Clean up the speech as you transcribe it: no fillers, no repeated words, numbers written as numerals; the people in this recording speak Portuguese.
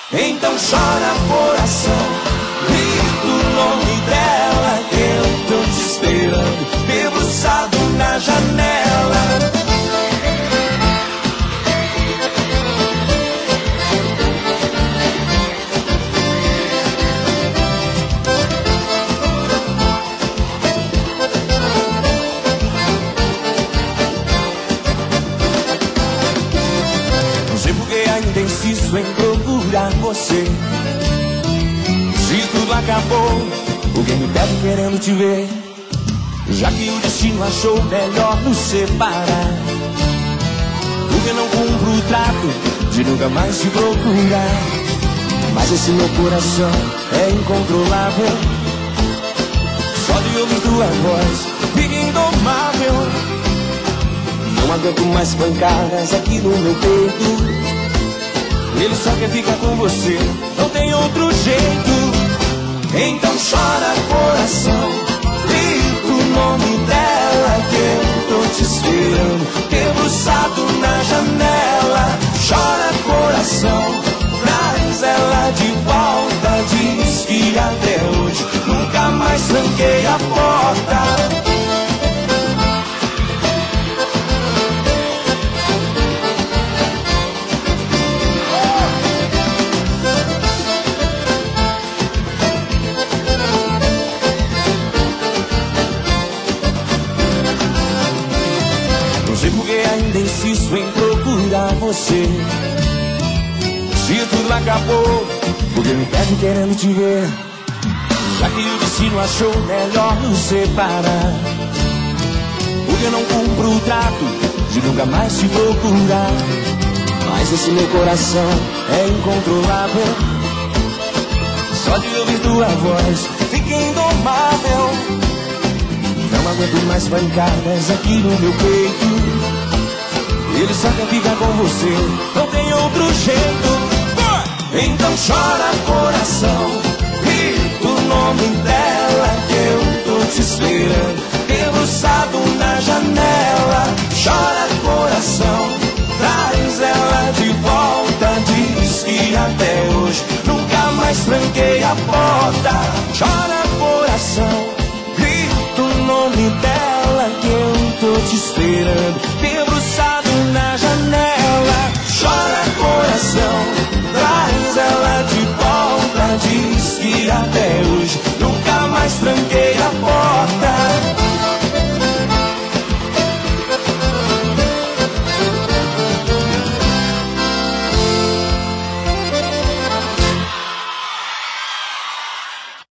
Então chora, coração, grita o nome dela, que eu tô te esperando, debruçado na janela. Não sei porque ainda insisto em procurar você. Se tudo acabou, alguém me pede querendo te ver. Já que o destino achou melhor nos separar, porque não cumpro o trato de nunca mais te procurar. Mas esse meu coração é incontrolável, só de ouvir tua voz fica indomável. Não aguento mais pancadas aqui no meu peito. Ele só quer ficar com você, não tem outro jeito. Então chora, coração, grita o nome dela, que eu tô te esperando, debruçado na janela. Chora, coração, traz ela de volta. Diz que até hoje nunca mais tranquei a porta. Ainda insisto em procurar você. Se tudo acabou, porque me pede querendo te ver. Já que o destino achou melhor nos separar, porque não cumpro o trato de nunca mais te procurar. Mas esse meu coração é incontrolável, só de ouvir tua voz fica indomável. Não aguento mais pancadas aqui no meu peito. Ele só quer ficar com você, não tem outro jeito. Então chora, coração, grita o nome dela, que eu tô te esperando, debruçado na janela. Chora, coração, traz ela de volta. Diz que até hoje nunca mais tranquei a porta. Chora,